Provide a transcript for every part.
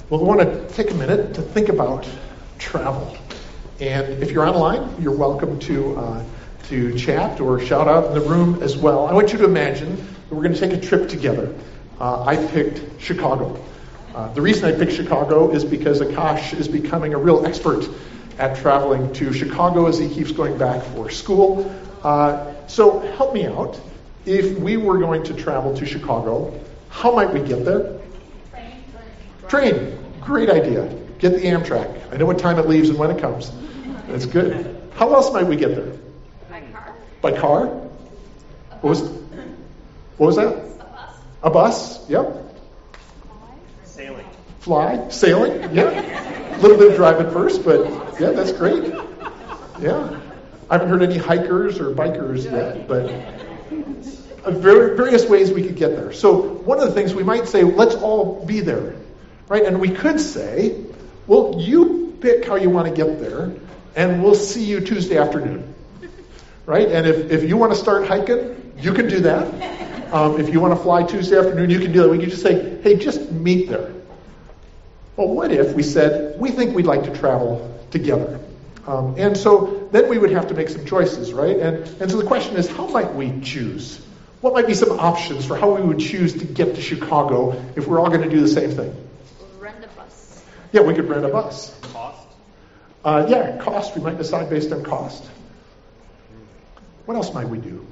Well, we want to take a minute to think about travel. And if you're online, you're welcome to chat or shout out in the room as well. I want you to imagine that we're going to take a trip together. I picked Chicago. The reason I picked Chicago is because Akash is becoming a real expert at traveling to Chicago as he keeps going back for school. So help me out. If we were going to travel to Chicago, how might we get there? Train. Great idea. Get the Amtrak. I know what time it leaves and when it comes. That's good. How else might we get there? By car. By car? What was that? A bus. A bus? Yep. Sailing. Fly? Sailing? Yeah. A little bit of driving first, but yeah, that's great. Yeah. I haven't heard any hikers or bikers yet, but various ways we could get there. So one of the things we might say, let's all be there, right? And we could say, well, you pick how you want to get there, and we'll see you Tuesday afternoon, right? And if you want to start hiking, you can do that. If you want to fly Tuesday afternoon, you can do that. We could just say, hey, just meet there. Well, what if we said, we think we'd like to travel together? And so then we would have to make some choices, right? And so the question is, how might we choose? What might be some options for how we would choose to get to Chicago if we're all going to do the same thing? Rent a bus. Yeah, we could rent a bus. Cost? Cost. We might decide based on cost. What else might we do?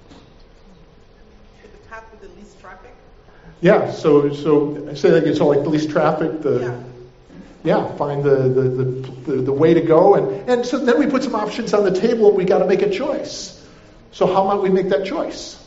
Hit the path with the least traffic. Yeah, so say that again. So like the least traffic, find the way to go, and so then we put some options on the table, and we got to make a choice. So how might we make that choice?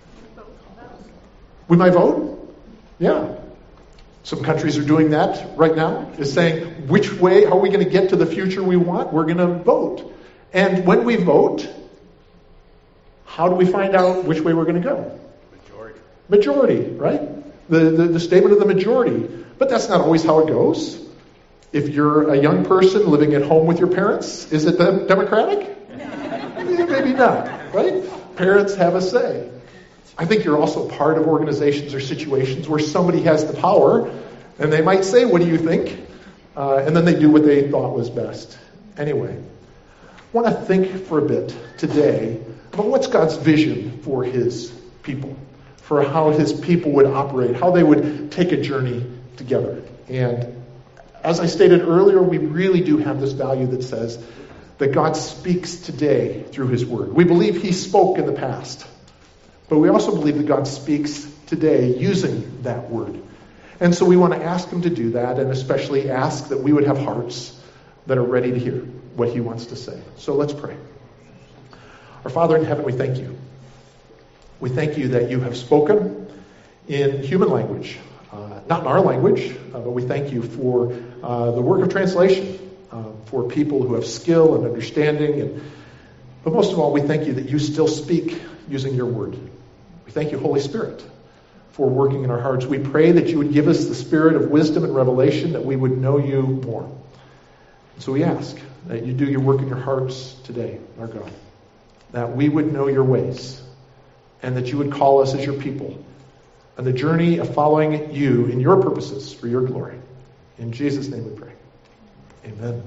We might vote. Yeah. Some countries are doing that right now, is saying, which way, how are we going to get to the future we want? We're going to vote. And when we vote, how do we find out which way we're going to go? Majority, right? The statement of the majority. But that's not always how it goes. If you're a young person living at home with your parents, is it democratic? Yeah, maybe not, right? Parents have a say. I think you're also part of organizations or situations where somebody has the power, and they might say, what do you think? And then they do what they thought was best. Anyway, I want to think for a bit today about what's God's vision for his people, for how his people would operate, how they would take a journey together. And as I stated earlier, we really do have this value that says that God speaks today through his word. We believe he spoke in the past. But we also believe that God speaks today using that word. And so we want to ask him to do that, and especially ask that we would have hearts that are ready to hear what he wants to say. So let's pray. Our Father in heaven, we thank you. We thank you that you have spoken in human language, not in our language, but we thank you for the work of translation, for people who have skill and understanding. But most of all, we thank you that you still speak using your word. We thank you, Holy Spirit, for working in our hearts. We pray that you would give us the spirit of wisdom and revelation, that we would know you more. And so we ask that you do your work in your hearts today, our God, that we would know your ways, and that you would call us as your people on the journey of following you in your purposes for your glory. In Jesus' name we pray. Amen.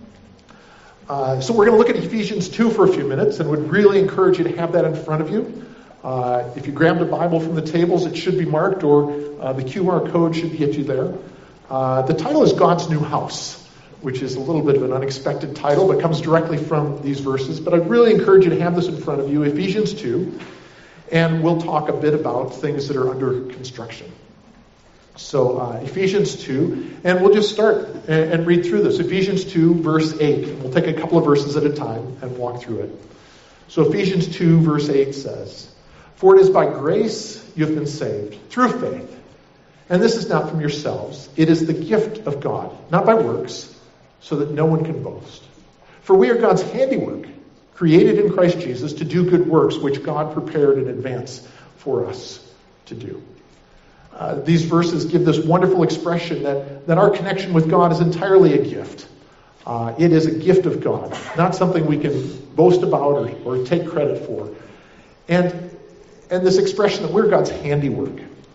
So we're going to look at Ephesians 2 for a few minutes, and would really encourage you to have that in front of you. If you grabbed a Bible from the tables, it should be marked, or the QR code should get you there. The title is God's New House, which is a little bit of an unexpected title, but comes directly from these verses. But I really encourage you to have this in front of you, Ephesians 2, and we'll talk a bit about things that are under construction. So Ephesians 2, and we'll just start and read through this. Ephesians 2, verse 8. We'll take a couple of verses at a time and walk through it. So Ephesians 2, verse 8 says, "For it is by grace you have been saved, through faith. And this is not from yourselves. It is the gift of God, not by works, so that no one can boast. For we are God's handiwork, created in Christ Jesus to do good works, which God prepared in advance for us to do." These verses give this wonderful expression that our connection with God is entirely a gift. It is a gift of God, not something we can boast about or take credit for. And this expression that we're God's handiwork.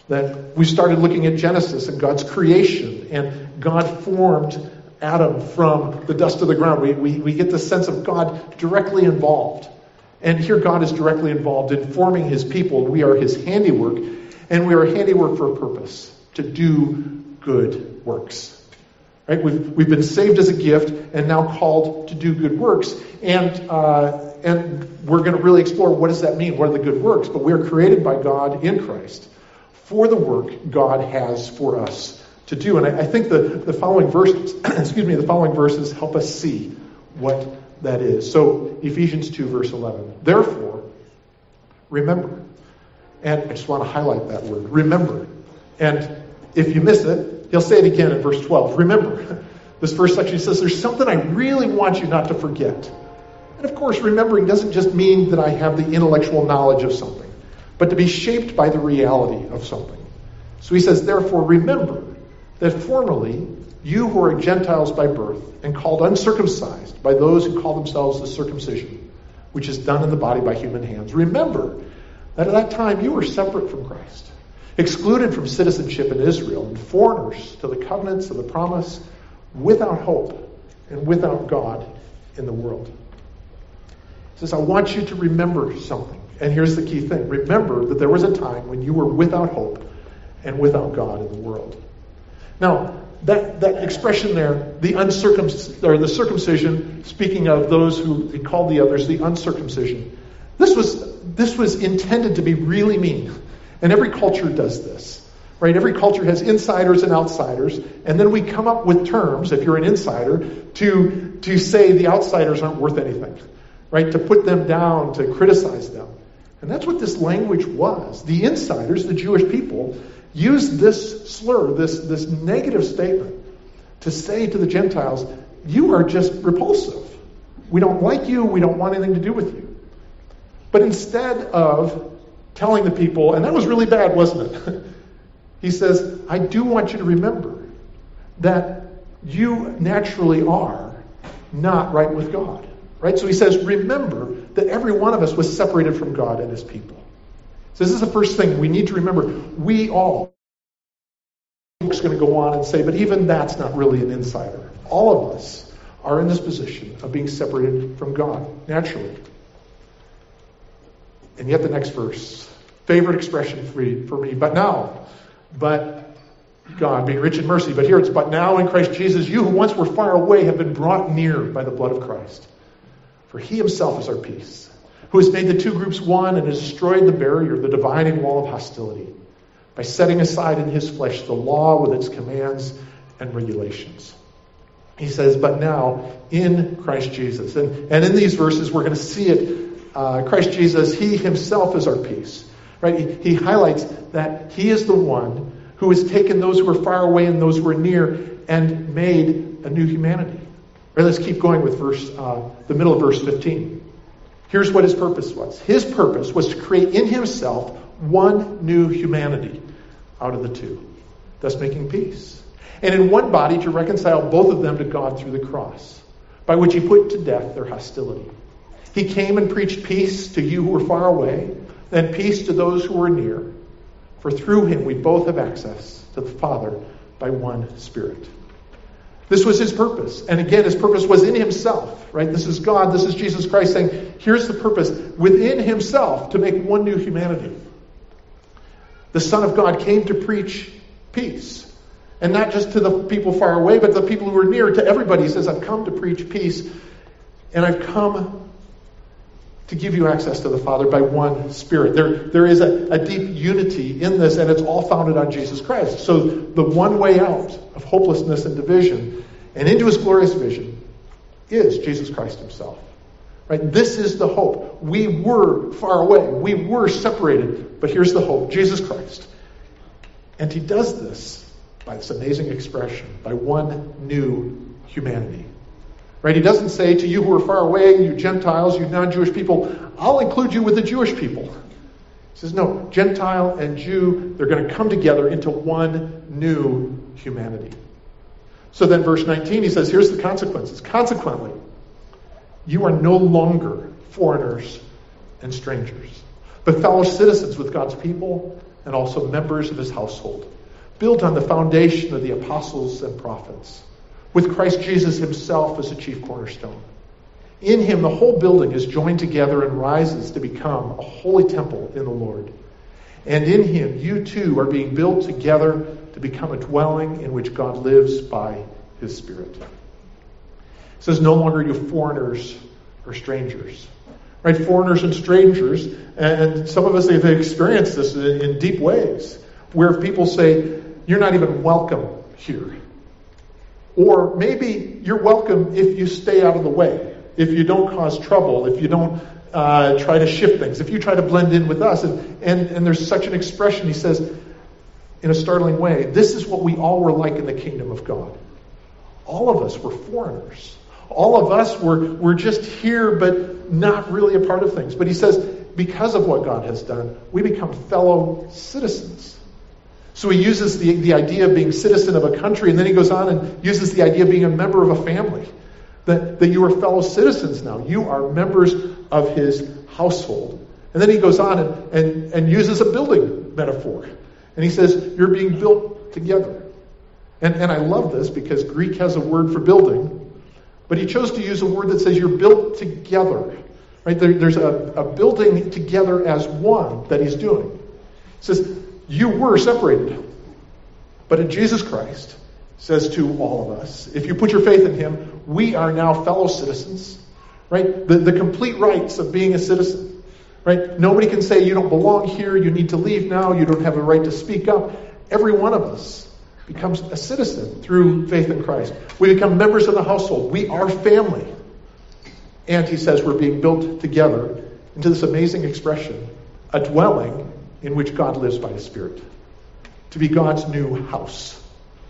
That we started looking at Genesis and God's creation, and God formed Adam from the dust of the ground. We get the sense of God directly involved. And here God is directly involved in forming his people. We are his handiwork, and we are handiwork for a purpose, to do good works. Right? We've been saved as a gift and now called to do good works. And we're going to really explore, what does that mean? What are the good works? But we are created by God in Christ for the work God has for us to do. And I think the following verses, the following verses help us see what that is. So Ephesians 2 verse 11. Therefore, remember. And I just want to highlight that word, remember. And if you miss it, he'll say it again in verse 12. Remember. This first section says, there's something I really want you not to forget. And of course, remembering doesn't just mean that I have the intellectual knowledge of something, but to be shaped by the reality of something. So he says, therefore, remember that formerly you who are Gentiles by birth and called uncircumcised by those who call themselves the circumcision, which is done in the body by human hands. Remember that at that time you were separate from Christ, excluded from citizenship in Israel, and foreigners to the covenants of the promise, without hope and without God in the world. He says, I want you to remember something. And here's the key thing. Remember that there was a time when you were without hope and without God in the world. Now, that expression there, the circumcision, speaking of those who he called the others, the uncircumcision, this was intended to be really mean. And every culture does this, right? Every culture has insiders and outsiders, and then we come up with terms, if you're an insider, to say the outsiders aren't worth anything, right? To put them down, to criticize them. And that's what this language was. The insiders, the Jewish people, used this slur, this negative statement, to say to the Gentiles, you are just repulsive. We don't like you. We don't want anything to do with you. But instead of telling the people, and that was really bad, wasn't it? He says, I do want you to remember that you naturally are not right with God. Right? So he says, remember that every one of us was separated from God and his people. So this is the first thing we need to remember. We all, Luke's going to go on and say, but even that's not really an insider. All of us are in this position of being separated from God, naturally. And yet the next verse, favorite expression for me, but God being rich in mercy. But here it's, but now in Christ Jesus, you who once were far away have been brought near by the blood of Christ. For he himself is our peace, who has made the two groups one and has destroyed the barrier, the dividing wall of hostility, by setting aside in his flesh the law with its commands and regulations. He says, but now in Christ Jesus. And in these verses, we're going to see it. Christ Jesus, he himself is our peace. Right? He highlights that he is the one who has taken those who are far away and those who are near and made a new humanity. Right, let's keep going with the middle of verse 15. Here's what his purpose was. His purpose was to create in himself one new humanity out of the two, thus making peace. And in one body to reconcile both of them to God through the cross, by which he put to death their hostility. He came and preached peace to you who were far away, and peace to those who were near. For through him we both have access to the Father by one Spirit. This was his purpose. And again, his purpose was in himself, right? This is God, this is Jesus Christ saying, here's the purpose within himself to make one new humanity. The Son of God came to preach peace. And not just to the people far away, but the people who are near, to everybody. He says, I've come to preach peace, and I've come to give you access to the Father by one Spirit. There is a deep unity in this, and it's all founded on Jesus Christ. So the one way out of hopelessness and division and into his glorious vision is Jesus Christ himself. Right? This is the hope. We were far away. We were separated. But here's the hope. Jesus Christ. And he does this by this amazing expression, by one new humanity. Right? He doesn't say to you who are far away, you Gentiles, you non-Jewish people, I'll include you with the Jewish people. He says, no, Gentile and Jew, they're going to come together into one new humanity. So then verse 19, he says, here's the consequences. Consequently, you are no longer foreigners and strangers, but fellow citizens with God's people and also members of his household, built on the foundation of the apostles and prophets, with Christ Jesus himself as the chief cornerstone. In him, the whole building is joined together and rises to become a holy temple in the Lord. And in him, you too are being built together to become a dwelling in which God lives by his Spirit. It says, no longer you foreigners or strangers. Right? Foreigners and strangers. And some of us have experienced this in deep ways, where people say, you're not even welcome here. Or maybe you're welcome if you stay out of the way, if you don't cause trouble, if you don't try to shift things, if you try to blend in with us. And there's such an expression, he says, in a startling way, this is what we all were like in the kingdom of God. All of us were foreigners. All of us were just here, but not really a part of things. But he says, because of what God has done, we become fellow citizens. So he uses the idea of being citizen of a country, and then he goes on and uses the idea of being a member of a family. That you are fellow citizens now. You are members of his household. And then he goes on and uses a building metaphor. And he says, you're being built together. And I love this because Greek has a word for building, but he chose to use a word that says you're built together. Right? There's a building together as one that he's doing. He says, you were separated. But in Jesus Christ, says to all of us, if you put your faith in him, we are now fellow citizens. Right? The complete rights of being a citizen. Right? Nobody can say you don't belong here, you need to leave now, you don't have a right to speak up. Every one of us becomes a citizen through faith in Christ. We become members of the household. We are family. And he says we're being built together into this amazing expression, a dwelling in which God lives by his Spirit. To be God's new house.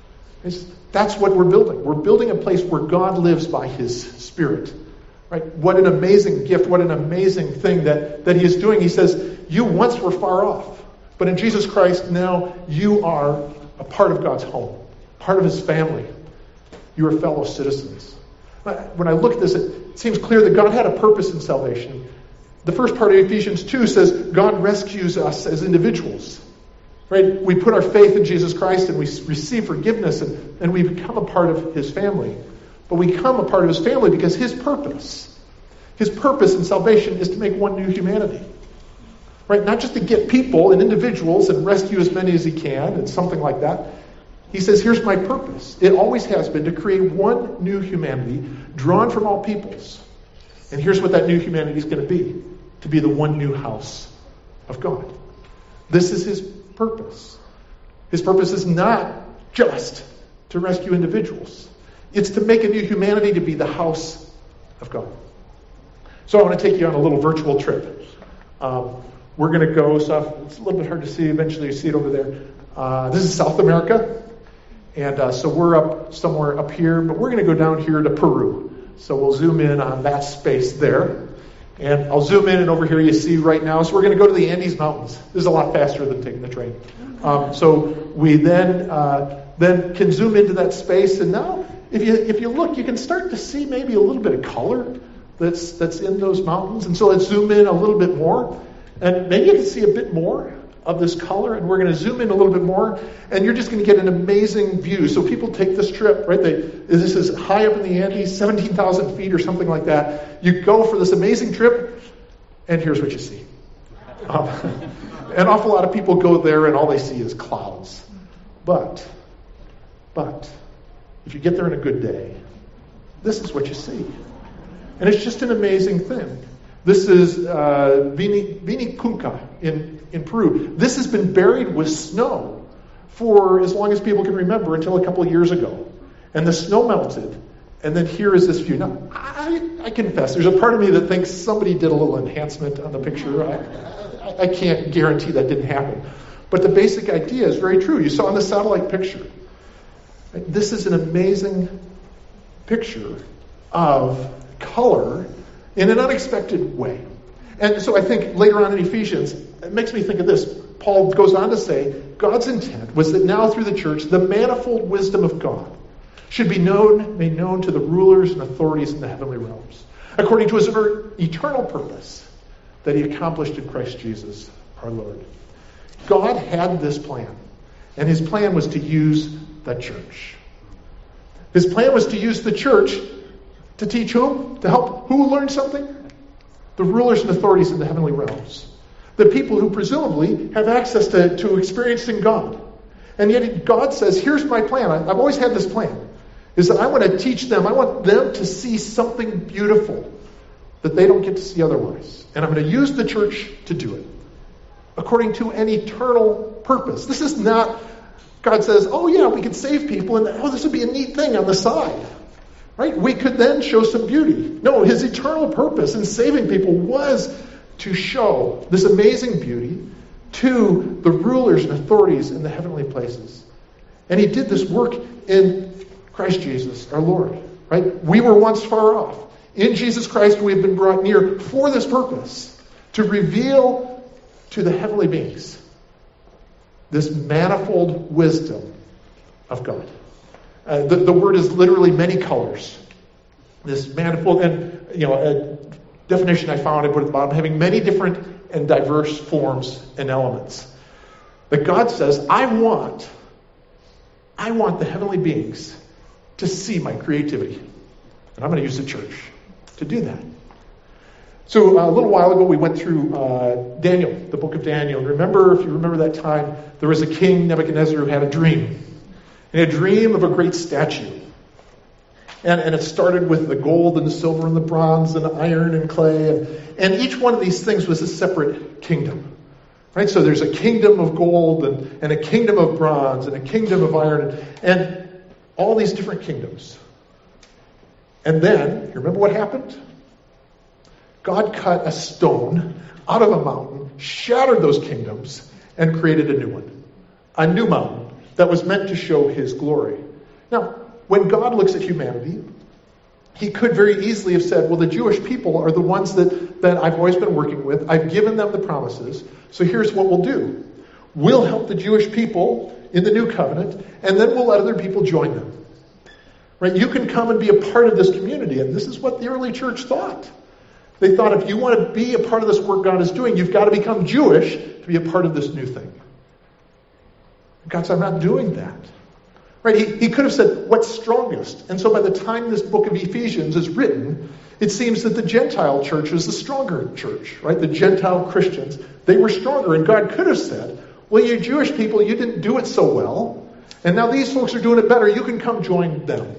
That's what we're building. We're building a place where God lives by his Spirit. Right? What an amazing gift, what an amazing thing that he is doing. He says, you once were far off, but in Jesus Christ now you are a part of God's home, part of his family. You are fellow citizens. When I look at this, it seems clear that God had a purpose in salvation. The first part of Ephesians 2 says God rescues us as individuals. Right? We put our faith in Jesus Christ and we receive forgiveness and we become a part of his family. But we become a part of his family because his purpose in salvation is to make one new humanity. Right? Not just to get people and individuals and rescue as many as he can and something like that. He says, here's my purpose. It always has been to create one new humanity drawn from all peoples. And here's what that new humanity is going to be the one new house of God. This is his purpose. His purpose is not just to rescue individuals. It's to make a new humanity to be the house of God. So I want to take you on a little virtual trip. We're going to go, so it's a little bit hard to see. Eventually you see it over there. This is South America. And so we're up somewhere up here, but we're going to go down here to Peru. So we'll zoom in on that space there. And I'll zoom in, and over here you see right now. So we're going to go to the Andes Mountains. This is a lot faster than taking the train. So we then can zoom into that space. And now, if you look, you can start to see maybe a little bit of color that's in those mountains. And so let's zoom in a little bit more. And maybe you can see a bit more of this color, and we're going to zoom in a little bit more, and you're just going to get an amazing view. So people take this trip, right? This is high up in the Andes, 17,000 feet or something like that. You go for this amazing trip, and here's what you see. An awful lot of people go there, and all they see is clouds. But, if you get there on a good day, this is what you see. And it's just an amazing thing. This is Vinicunca in Peru. This has been buried with snow for as long as people can remember, until a couple of years ago. And the snow melted. And then here is this view. Now, I confess, there's a part of me that thinks somebody did a little enhancement on the picture. I can't guarantee that didn't happen. But the basic idea is very true. You saw in the satellite picture. This is an amazing picture of color in an unexpected way. And so I think later on in Ephesians, it makes me think of this. Paul goes on to say, God's intent was that now through the church, the manifold wisdom of God should be made known to the rulers and authorities in the heavenly realms, according to his eternal purpose that he accomplished in Christ Jesus our Lord. God had this plan. And his plan was to use the church. His plan was to use the church to teach whom? To help who learn something? The rulers and authorities in the heavenly realms. The people who presumably have access to experiencing God. And yet God says, here's my plan. I've always had this plan. Is that I want to teach them. I want them to see something beautiful that they don't get to see otherwise. And I'm going to use the church to do it. According to an eternal purpose. This is not, God says, oh yeah, we could save people, and this would be a neat thing on the side. Right? We could then show some beauty. No, his eternal purpose in saving people was to show this amazing beauty to the rulers and authorities in the heavenly places. And he did this work in Christ Jesus, our Lord. Right? We were once far off. In Jesus Christ, we have been brought near for this purpose, to reveal to the heavenly beings this manifold wisdom of God. The word is literally many colors. This manifold, and a definition I found, I put at the bottom, having many different and diverse forms and elements. That God says, I want the heavenly beings to see my creativity. And I'm going to use the church to do that. So a little while ago, we went through Daniel, the book of Daniel. And if you remember that time, there was a king, Nebuchadnezzar, who had a dream. And a dream of a great statue. And it started with the gold and the silver and the bronze and the iron and clay. And each one of these things was a separate kingdom. Right? So there's a kingdom of gold and a kingdom of bronze and a kingdom of iron. And all these different kingdoms. And then, you remember what happened? God cut a stone out of a mountain, shattered those kingdoms, and created a new one. A new mountain that was meant to show his glory. Now, when God looks at humanity, he could very easily have said, well, the Jewish people are the ones that I've always been working with. I've given them the promises. So here's what we'll do. We'll help the Jewish people in the new covenant, and then we'll let other people join them. Right? You can come and be a part of this community. And this is what the early church thought. They thought if you want to be a part of this work God is doing, you've got to become Jewish to be a part of this new thing. God said, I'm not doing that. Right? He could have said, what's strongest? And so by the time this book of Ephesians is written, it seems that the Gentile church was the stronger church. Right? The Gentile Christians, they were stronger. And God could have said, well, you Jewish people, you didn't do it so well. And now these folks are doing it better. You can come join them.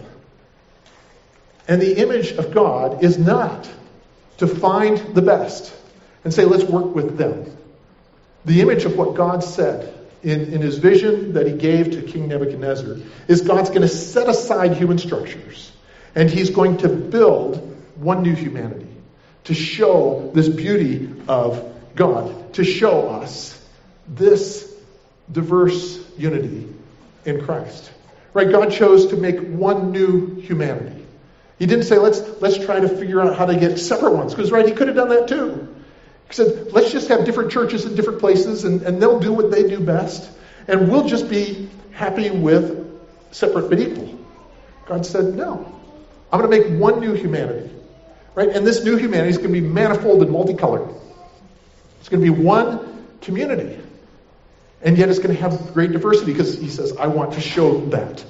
And the image of God is not to find the best and say, let's work with them. The image of what God said in his vision that he gave to King Nebuchadnezzar is God's going to set aside human structures and he's going to build one new humanity to show this beauty of God, to show us this diverse unity in Christ. Right? God chose to make one new humanity. He didn't say, let's try to figure out how to get separate ones. Because, right, he could have done that too. He said, let's just have different churches in different places and they'll do what they do best. And we'll just be happy with separate but equal. God said, no. I'm going to make one new humanity. Right? And this new humanity is going to be manifold and multicolored. It's going to be one community. And yet it's going to have great diversity because he says, I want to show that.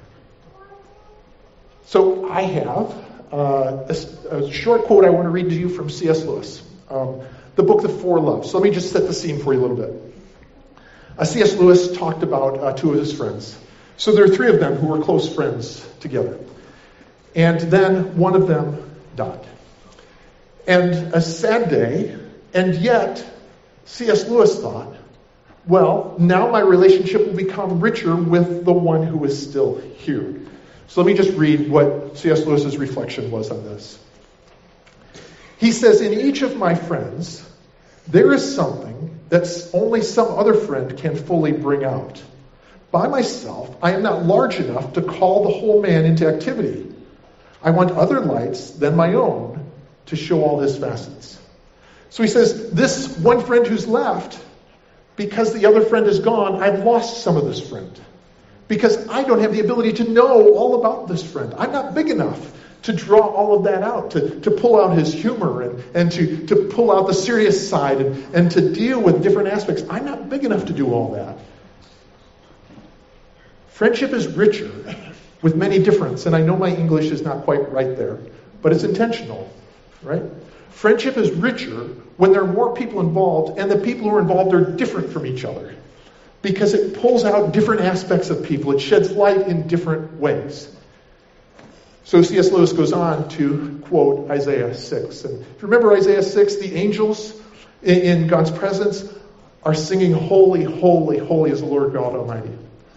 So I have a short quote I want to read to you from C.S. Lewis, the book The Four Loves. So let me just set the scene for you a little bit. C.S. Lewis talked about two of his friends. So there are three of them who were close friends together. And then one of them died. And a sad day, and yet C.S. Lewis thought, well, now my relationship will become richer with the one who is still here. So let me just read what C.S. Lewis's reflection was on this. He says, in each of my friends, there is something that only some other friend can fully bring out. By myself, I am not large enough to call the whole man into activity. I want other lights than my own to show all his facets. So he says, this one friend who's left, because the other friend is gone, I've lost some of this friend. Because I don't have the ability to know all about this friend. I'm not big enough to draw all of that out, to pull out his humor and to pull out the serious side and to deal with different aspects. I'm not big enough to do all that. Friendship is richer with many differences, and I know my English is not quite right there, but it's intentional, right? Friendship is richer when there are more people involved, and the people who are involved are different from each other, because it pulls out different aspects of people. It sheds light in different ways. So C.S. Lewis goes on to quote Isaiah 6. And if you remember Isaiah 6, the angels in God's presence are singing, "Holy, holy, holy is the Lord God Almighty."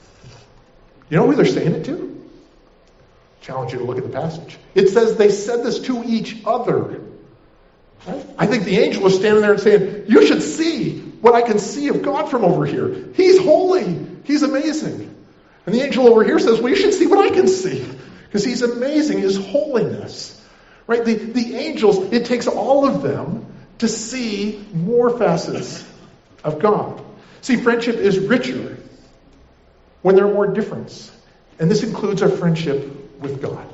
You know who they're saying it to? Challenge you to look at the passage. It says they said this to each other. Right? I think the angel is standing there and saying, "You should see what I can see of God from over here. He's holy. He's amazing." And the angel over here says, "Well, you should see what I can see, because he's amazing, his holiness." Right? The angels, it takes all of them to see more facets of God. See, friendship is richer when there are more differences. And this includes our friendship with God.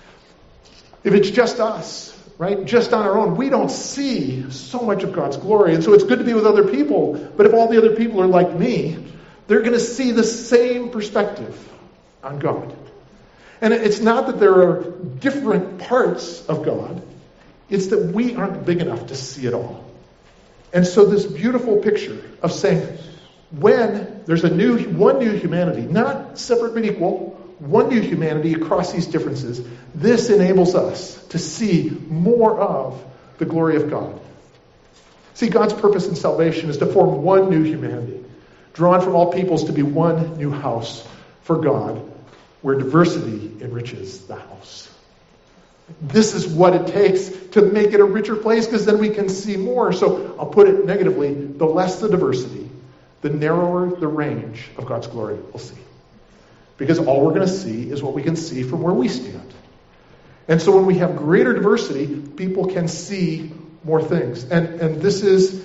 If it's just us, right, just on our own, we don't see so much of God's glory. And so it's good to be with other people. But if all the other people are like me, they're going to see the same perspective on God. And it's not that there are different parts of God. It's that we aren't big enough to see it all. And so this beautiful picture of saying, when there's one new humanity, not separate but equal, one new humanity across these differences, this enables us to see more of the glory of God. See, God's purpose in salvation is to form one new humanity, drawn from all peoples to be one new house for God, where diversity enriches the house. This is what it takes to make it a richer place, because then we can see more. So I'll put it negatively, the less the diversity, the narrower the range of God's glory we'll see. Because all we're going to see is what we can see from where we stand. And so when we have greater diversity, people can see more things. And this is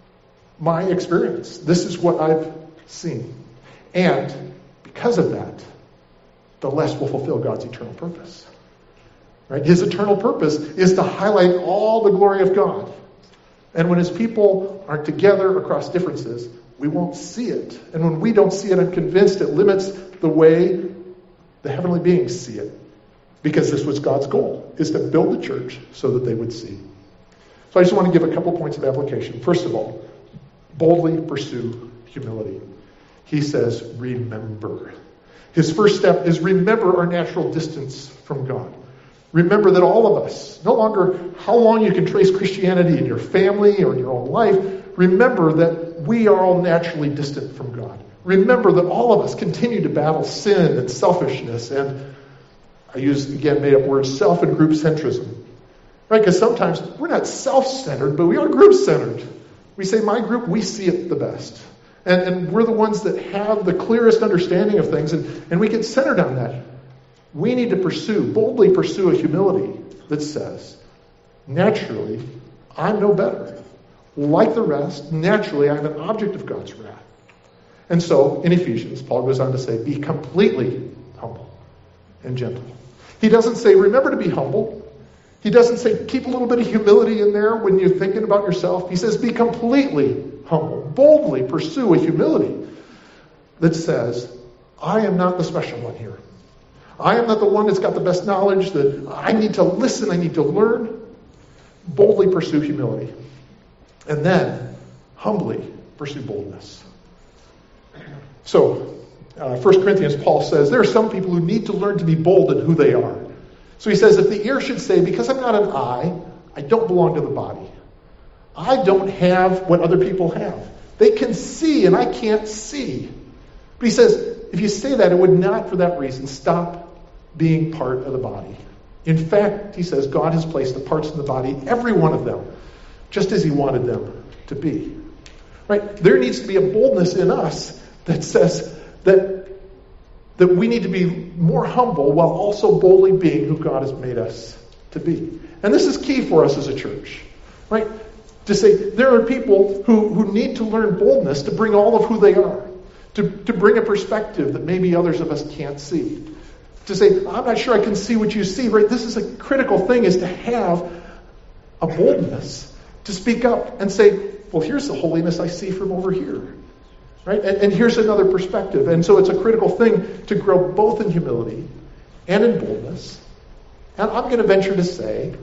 my experience. This is what I've seen. And because of that, the less we'll fulfill God's eternal purpose. Right? His eternal purpose is to highlight all the glory of God. And when his people aren't together across differences, we won't see it. And when we don't see it, I'm convinced it limits the way the heavenly beings see it. Because this was God's goal, is to build the church so that they would see. So I just want to give a couple points of application. First of all, boldly pursue humility. He says, remember. His first step is remember our natural distance from God. Remember that all of us, no longer how long you can trace Christianity in your family or in your own life, remember that we are all naturally distant from God. Remember that all of us continue to battle sin and selfishness and, I use, again, made up words, self and group centrism. Right? Because sometimes we're not self-centered, but we are group-centered. We say, my group, we see it the best. And we're the ones that have the clearest understanding of things, and we get centered on that. We need to boldly pursue a humility that says, naturally, I'm no better. Like the rest, naturally, I'm an object of God's wrath. And so, in Ephesians, Paul goes on to say, be completely humble and gentle. He doesn't say, remember to be humble. He doesn't say, keep a little bit of humility in there when you're thinking about yourself. He says, be completely humble. Boldly pursue a humility that says, I am not the special one here. I am not the one that's got the best knowledge, that I need to listen, I need to learn. Boldly pursue humility. And then, humbly pursue boldness. So, 1 Corinthians, Paul says, there are some people who need to learn to be bold in who they are. So he says, if the ear should say, because I'm not an eye, I don't belong to the body. I don't have what other people have. They can see and I can't see. But he says, if you say that, it would not for that reason stop being part of the body. In fact, he says, God has placed the parts in the body, every one of them, just as he wanted them to be. Right? There needs to be a boldness in us that says that we need to be more humble while also boldly being who God has made us to be. And this is key for us as a church. Right? To say there are people who need to learn boldness to bring all of who they are. To bring a perspective that maybe others of us can't see. To say, I'm not sure I can see what you see, right? This is a critical thing, is to have a boldness to speak up and say, well, here's the holiness I see from over here, right? And here's another perspective. And so it's a critical thing to grow both in humility and in boldness. And I'm going to venture to say,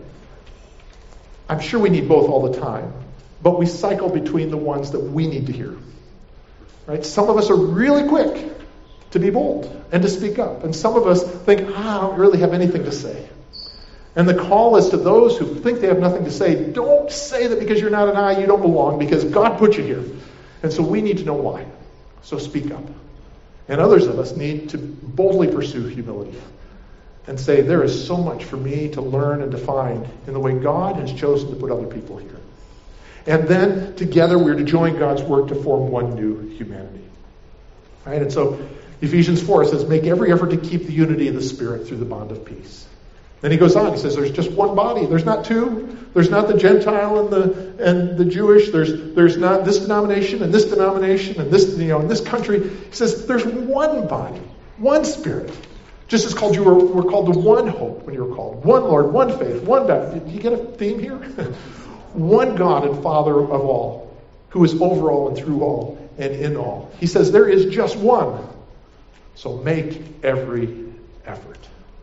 I'm sure we need both all the time, but we cycle between the ones that we need to hear, right? Some of us are really quick to be bold and to speak up. And some of us think, I don't really have anything to say. And the call is to those who think they have nothing to say, don't say that because you're not an I, you don't belong, because God put you here. And so we need to know why. So speak up. And others of us need to boldly pursue humility and say, there is so much for me to learn and to find in the way God has chosen to put other people here. And then together we're to join God's work to form one new humanity. Right? And so Ephesians 4 says, make every effort to keep the unity of the Spirit through the bond of peace. Then he goes on, he says, there's just one body. There's not two. There's not the Gentile and the Jewish. There's not this denomination and this denomination and this, in this country. He says, there's one body, one Spirit. Just as called you were called to one hope when you were called. One Lord, one faith, one baptism. Did you get a theme here? One God and Father of all, who is over all and through all and in all. He says, there is just one. So make every effort.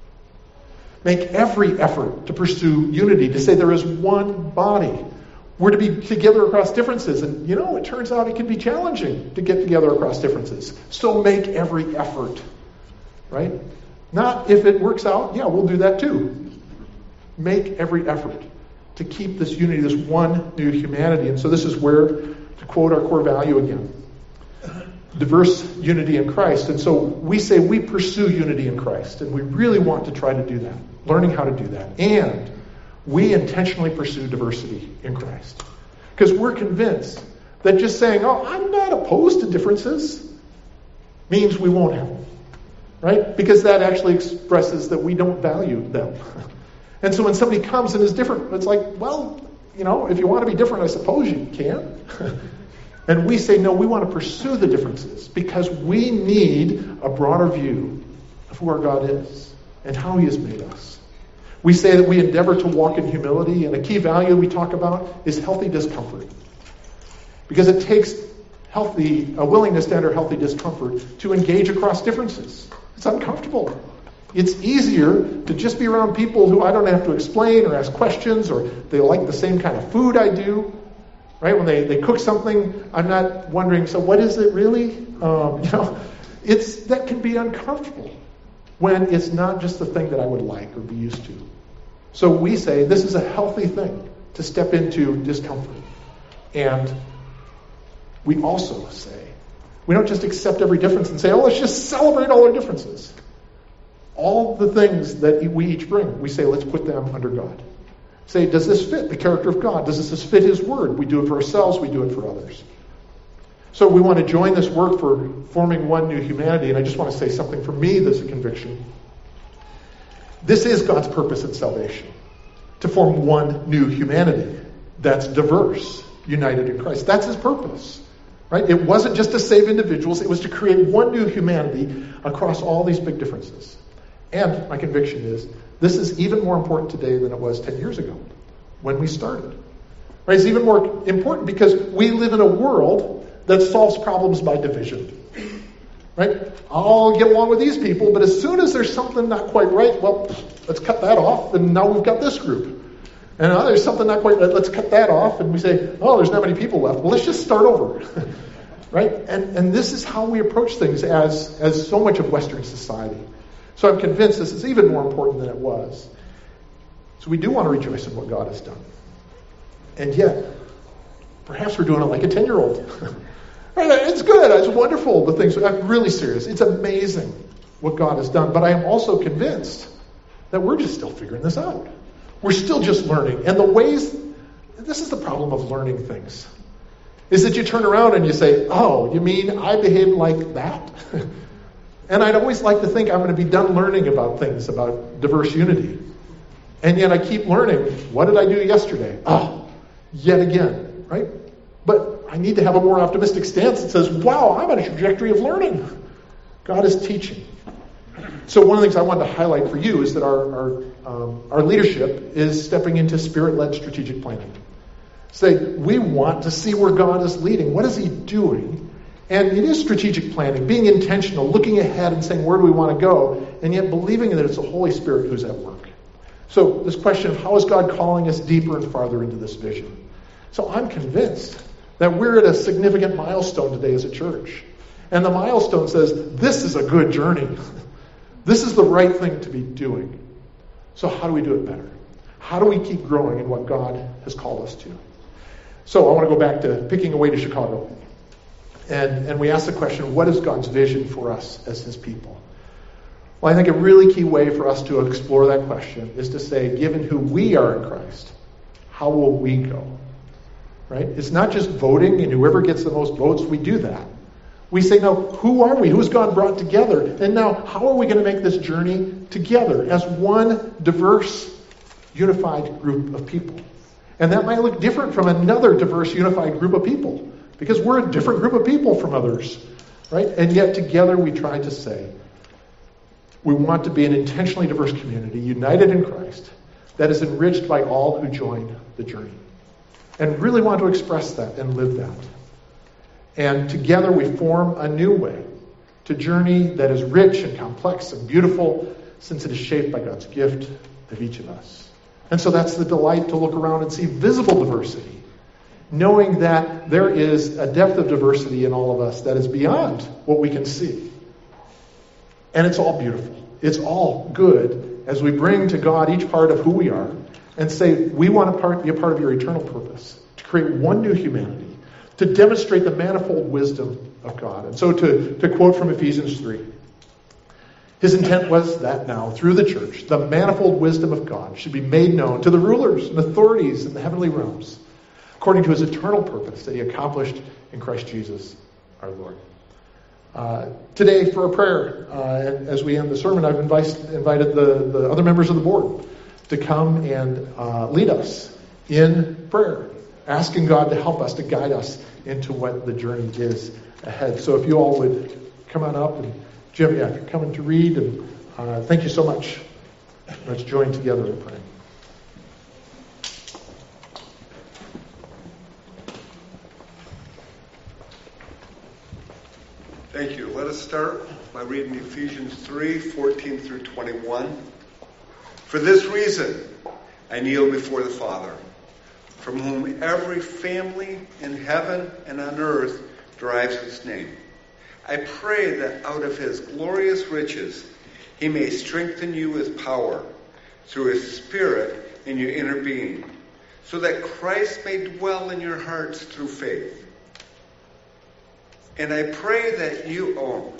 Make every effort to pursue unity, to say there is one body. We're to be together across differences. And, it turns out it can be challenging to get together across differences. So make every effort, right? Not if it works out, we'll do that too. Make every effort to keep this unity, this one new humanity. And so this is where, to quote our core value again, diverse unity in Christ. And so we say we pursue unity in Christ, and we really want to try to do that, learning how to do that. And we intentionally pursue diversity in Christ. Because we're convinced that just saying, I'm not opposed to differences, means we won't have them. Right? Because that actually expresses that we don't value them. And so when somebody comes and is different, it's like, if you want to be different, I suppose you can. And we say, no, we want to pursue the differences because we need a broader view of who our God is and how He has made us. We say that we endeavor to walk in humility, and a key value we talk about is healthy discomfort. Because it takes a willingness to enter healthy discomfort to engage across differences. It's uncomfortable. It's easier to just be around people who I don't have to explain or ask questions, or they like the same kind of food I do. Right? When they cook something, I'm not wondering, so what is it really? That can be uncomfortable when it's not just the thing that I would like or be used to. So we say this is a healthy thing to step into discomfort. And we also say, we don't just accept every difference and say, let's just celebrate all our differences. All the things that we each bring, we say, let's put them under God. Say, does this fit the character of God? Does this fit His Word? We do it for ourselves, we do it for others. So we want to join this work for forming one new humanity, and I just want to say something for me that's a conviction. This is God's purpose in salvation, to form one new humanity that's diverse, united in Christ. That's His purpose, right? It wasn't just to save individuals, it was to create one new humanity across all these big differences. And my conviction is, this is even more important today than it was 10 years ago when we started. Right? It's even more important because we live in a world that solves problems by division. Right? I'll get along with these people, but as soon as there's something not quite right, let's cut that off, and now we've got this group. And there's something not quite right, let's cut that off, and we say, there's not many people left. Well, let's just start over. Right? And this is how we approach things as so much of Western society. So I'm convinced this is even more important than it was. So we do want to rejoice in what God has done. And yet, perhaps we're doing it like a 10-year-old. It's good. It's wonderful. The things. I'm really serious. It's amazing what God has done. But I am also convinced that we're just still figuring this out. We're still just learning. And this is the problem of learning things, is that you turn around and you say, you mean I behaved like that? And I'd always like to think I'm going to be done learning about things, about diverse unity. And yet I keep learning. What did I do yesterday? Yet again, right? But I need to have a more optimistic stance that says, wow, I'm on a trajectory of learning. God is teaching. So one of the things I wanted to highlight for you is that our leadership is stepping into Spirit-led strategic planning. Say, we want to see where God is leading. What is He doing? And it is strategic planning, being intentional, looking ahead and saying, where do we want to go? And yet believing that it's the Holy Spirit who's at work. So this question of how is God calling us deeper and farther into this vision? So I'm convinced that we're at a significant milestone today as a church. And the milestone says, this is a good journey. This is the right thing to be doing. So how do we do it better? How do we keep growing in what God has called us to? So I want to go back to picking a way to Chicago. And we ask the question, what is God's vision for us as His people? Well, I think a really key way for us to explore that question is to say, given who we are in Christ, how will we go? Right? It's not just voting and whoever gets the most votes, we do that. We say, now, who are we? Who's God brought together? And now, how are we going to make this journey together as one diverse, unified group of people? And that might look different from another diverse, unified group of people, because we're a different group of people from others, right? And yet together we try to say, we want to be an intentionally diverse community, united in Christ, that is enriched by all who join the journey. And really want to express that and live that. And together we form a new way to journey that is rich and complex and beautiful, since it is shaped by God's gift of each of us. And so that's the delight to look around and see visible diversity, knowing that there is a depth of diversity in all of us that is beyond what we can see. And it's all beautiful. It's all good as we bring to God each part of who we are and say, we want to be a part of your eternal purpose, to create one new humanity, to demonstrate the manifold wisdom of God. And so to quote from Ephesians 3, His intent was that now, through the church, the manifold wisdom of God should be made known to the rulers and authorities in the heavenly realms, according to His eternal purpose that He accomplished in Christ Jesus our Lord. Today, for a prayer, as we end the sermon, I've invited the other members of the board to come and lead us in prayer, asking God to help us, to guide us into what the journey is ahead. So if you all would come on up, and Jim, if you're coming to read, and thank you so much. Let's join together in praying. Thank you. Let us start by reading Ephesians 3:14 through 21. For this reason, I kneel before the Father, from whom every family in heaven and on earth derives its name. I pray that out of His glorious riches, He may strengthen you with power through His Spirit in your inner being, so that Christ may dwell in your hearts through faith. And I pray that you,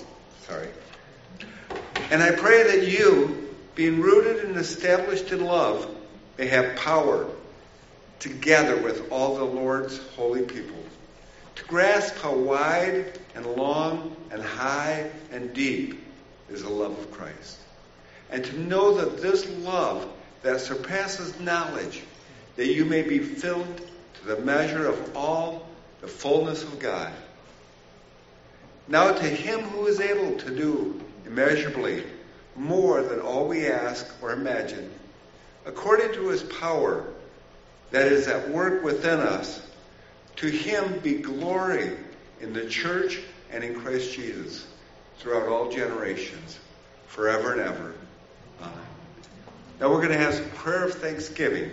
being rooted and established in love, may have power, together with all the Lord's holy people, to grasp how wide and long and high and deep is the love of Christ, and to know that this love that surpasses knowledge, that you may be filled to the measure of all the fullness of God. Now to Him who is able to do immeasurably more than all we ask or imagine, according to His power that is at work within us, to Him be glory in the church and in Christ Jesus throughout all generations, forever and ever. Amen. Now we're going to have some prayer of thanksgiving.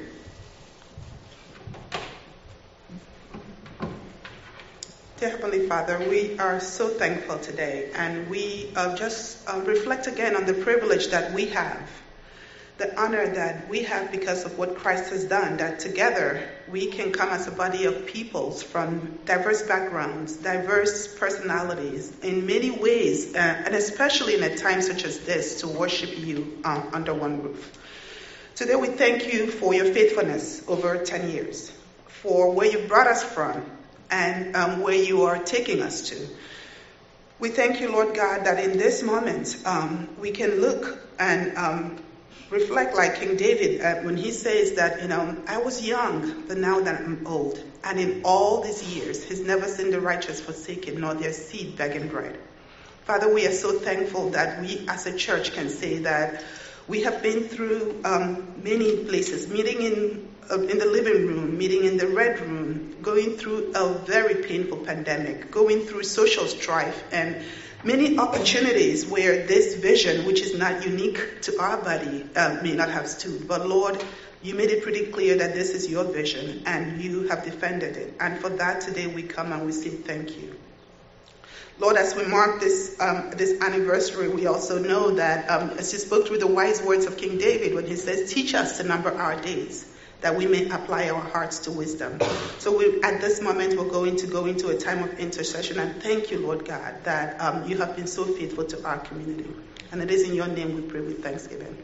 Dear Heavenly Father, we are so thankful today, and we just reflect again on the privilege that we have, the honor that we have because of what Christ has done, that together we can come as a body of peoples from diverse backgrounds, diverse personalities, in many ways, and especially in a time such as this, to worship you under one roof. Today we thank you for your faithfulness over 10 years, for where you brought us from, and where you are taking us to. We thank you, Lord God, that in this moment we can look and reflect like King David when he says that, I was young, but now that I'm old. And in all these years, He's never seen the righteous forsaken, nor their seed begging bread. Father, we are so thankful that we as a church can say that we have been through many places, meeting in the living room, meeting in the red room, going through a very painful pandemic, going through social strife, and many opportunities where this vision, which is not unique to our body, may not have stood. But Lord, you made it pretty clear that this is your vision, and you have defended it. And for that, today we come and we say thank you. Lord, as we mark this anniversary, we also know that as you spoke through the wise words of King David when he says, teach us to number our days, that we may apply our hearts to wisdom. So at this moment, we're going to go into a time of intercession. And thank you, Lord God, that you have been so faithful to our community. And it is in your name we pray with thanksgiving.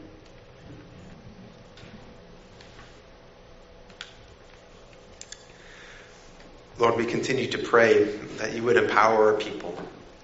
Lord, we continue to pray that you would empower our people.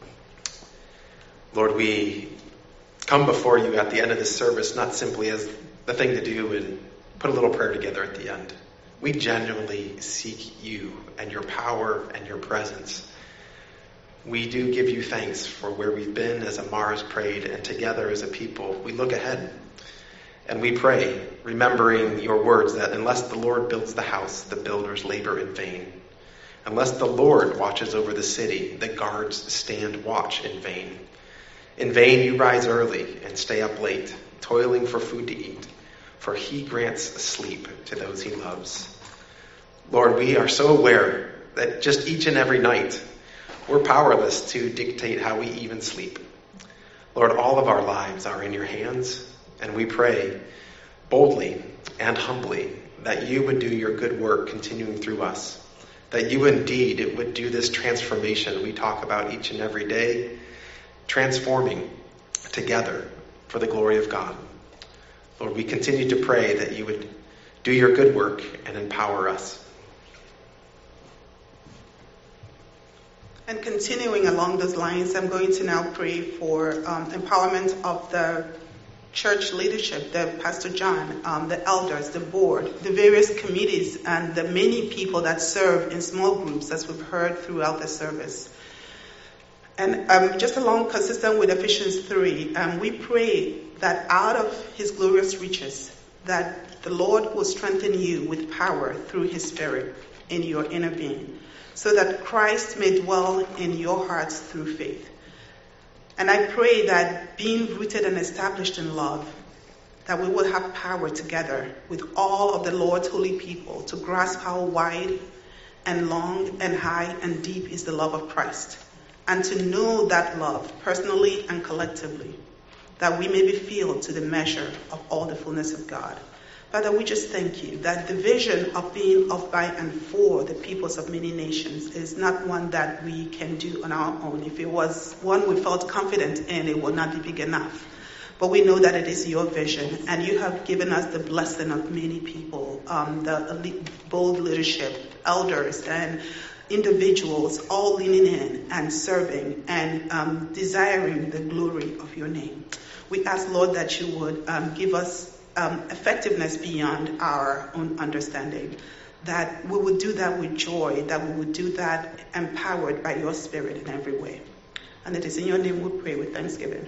Lord, we come before you at the end of this service, not simply as the thing to do and put a little prayer together at the end. We genuinely seek you and your power and your presence. We do give you thanks for where we've been as Amar has prayed, and together as a people, we look ahead and we pray, remembering your words that unless the Lord builds the house, the builders labor in vain. Unless the Lord watches over the city, the guards stand watch in vain. In vain you rise early and stay up late, toiling for food to eat, for he grants sleep to those he loves. Lord, we are so aware that just each and every night, we're powerless to dictate how we even sleep. Lord, all of our lives are in your hands, and we pray boldly and humbly that you would do your good work continuing through us. That you indeed would do this transformation we talk about each and every day, transforming together for the glory of God. Lord, we continue to pray that you would do your good work and empower us. And continuing along those lines, I'm going to now pray for empowerment of the church leadership, the Pastor John, the elders, the board, the various committees, and the many people that serve in small groups, as we've heard throughout the service. And just along consistent with Ephesians 3, we pray that out of his glorious riches, that the Lord will strengthen you with power through his Spirit in your inner being, so that Christ may dwell in your hearts through faith. And I pray that being rooted and established in love, that we will have power together with all of the Lord's holy people to grasp how wide and long and high and deep is the love of Christ, and to know that love personally and collectively, that we may be filled to the measure of all the fullness of God. Father, we just thank you that the vision of being of, by, and for the peoples of many nations is not one that we can do on our own. If it was one we felt confident in, it would not be big enough. But we know that it is your vision, and you have given us the blessing of many people, the elite, bold leadership, elders, and individuals all leaning in and serving and desiring the glory of your name. We ask, Lord, that you would give us effectiveness beyond our own understanding, that we would do that with joy, that we would do that empowered by your Spirit in every way. And it is in your name we pray with thanksgiving.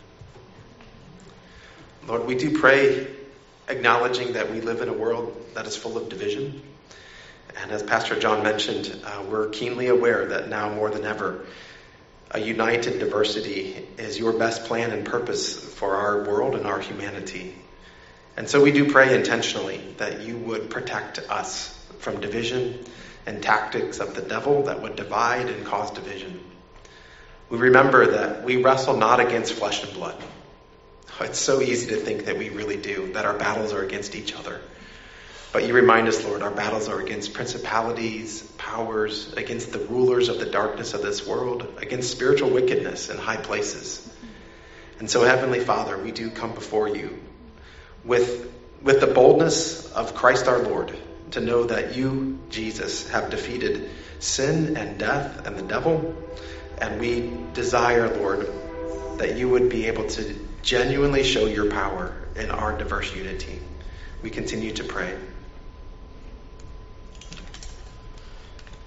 Lord, we do pray acknowledging that we live in a world that is full of division. And as Pastor John mentioned, we're keenly aware that now more than ever, a united diversity is your best plan and purpose for our world and our humanity. And so we do pray intentionally that you would protect us from division and tactics of the devil that would divide and cause division. We remember that we wrestle not against flesh and blood. It's so easy to think that we really do, that our battles are against each other. But you remind us, Lord, our battles are against principalities, powers, against the rulers of the darkness of this world, against spiritual wickedness in high places. And so, Heavenly Father, we do come before you with the boldness of Christ our Lord, to know that you, Jesus, have defeated sin and death and the devil. And we desire, Lord, that you would be able to genuinely show your power in our diverse unity. We continue to pray.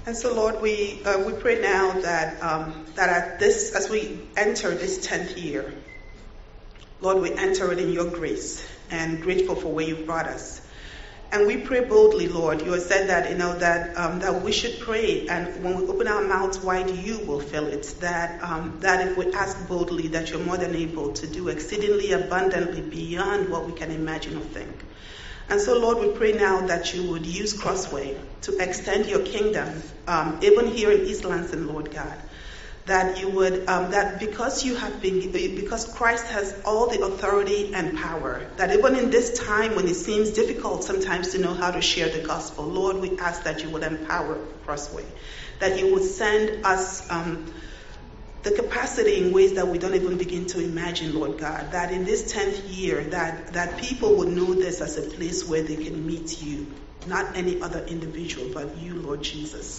And so, Lord, we pray now that as we enter this 10th year, Lord, we enter it in your grace and grateful for where you've brought us. And we pray boldly, Lord. You have said that, that we should pray, and when we open our mouths wide, you will fill it. That if we ask boldly, that you're more than able to do exceedingly abundantly beyond what we can imagine or think. And so, Lord, we pray now that you would use Crossway to extend your kingdom, even here in East Lansing, Lord God. That you would, because Christ has all the authority and power, that even in this time when it seems difficult sometimes to know how to share the gospel, Lord, we ask that you would empower Crossway, that you would send us the capacity in ways that we don't even begin to imagine, Lord God, that in this 10th year, that people would know this as a place where they can meet you, not any other individual, but you, Lord Jesus.